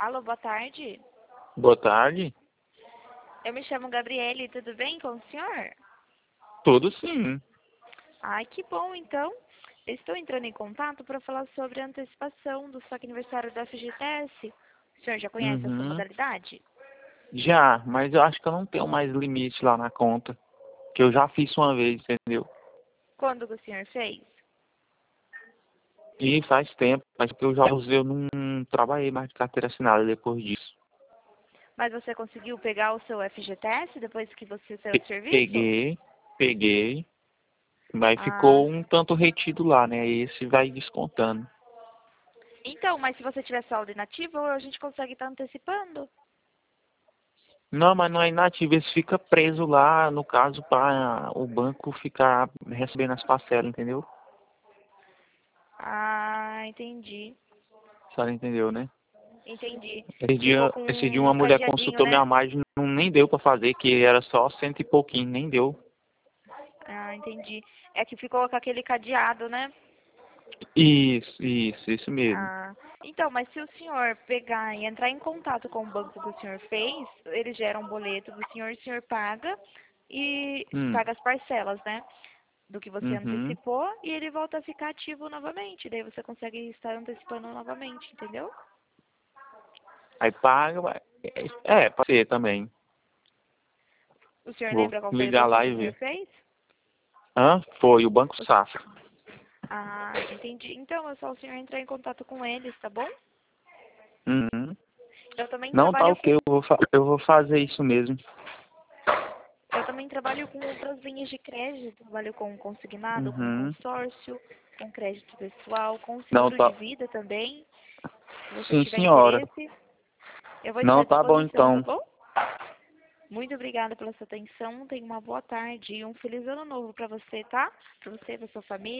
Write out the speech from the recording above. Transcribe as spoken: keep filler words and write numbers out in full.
Alô, boa tarde. Boa tarde. Eu me chamo Gabriele, tudo bem com o senhor? Tudo sim. Ai, que bom, então. Eu estou entrando em contato para falar sobre a antecipação do saque aniversário da F G T S. O senhor já conhece essa Uhum. modalidade? Já, mas eu acho que eu não tenho mais limite lá na conta. Que eu já fiz uma vez, entendeu? Quando que o senhor fez? E faz tempo, mas que eu já usei, eu não trabalhei mais de carteira assinada depois disso. Mas você conseguiu pegar o seu F G T S depois que você saiu do Pe- serviço? Peguei, peguei, mas Ah, ficou um tanto retido lá, né? Esse vai descontando. então, mas se você tiver saldo inativo, a gente consegue estar antecipando. Não, mas não é inativo, esse fica preso lá, no caso, para o banco ficar recebendo as parcelas, entendeu? Ah, entendi. A senhora entendeu, né? Entendi. Esse Ficou dia, com esse dia um uma mulher cadeadinho, consultou né? minha margem, não nem deu pra fazer, que era só cento e pouquinho, nem deu. Ah, entendi. É que ficou com aquele cadeado, né? Isso, isso, isso mesmo. Ah, então, mas se o senhor pegar e entrar em contato com o banco que o senhor fez, eles geram um boleto do senhor, o senhor paga e Hum, paga as parcelas, né? Do que você uhum. antecipou e ele volta a ficar ativo novamente. Daí você consegue estar antecipando novamente, entendeu? Aí paga, vai. É, pode ser também. O senhor Vou lembra qual foi o ligar banco lá que e o senhor ver. fez? Hã? Foi o Banco O- Safra. Ah, entendi. Então é só o senhor entrar em contato com eles, tá bom? Uhum. Eu também Não, tá trabalho ok, com eu vou, fa- eu vou fazer isso mesmo. Eu também trabalho com outras linhas de crédito, trabalho com consignado, com Uhum. consórcio, com crédito pessoal, com Não, seguro de tá. vida também. Se você Sim, tiver senhora. interesse, eu vou estar à Não, tá bom disposição, tá então. bom? Muito obrigada pela sua atenção, tenha uma boa tarde e um feliz ano novo para você, tá? Para você e para sua família.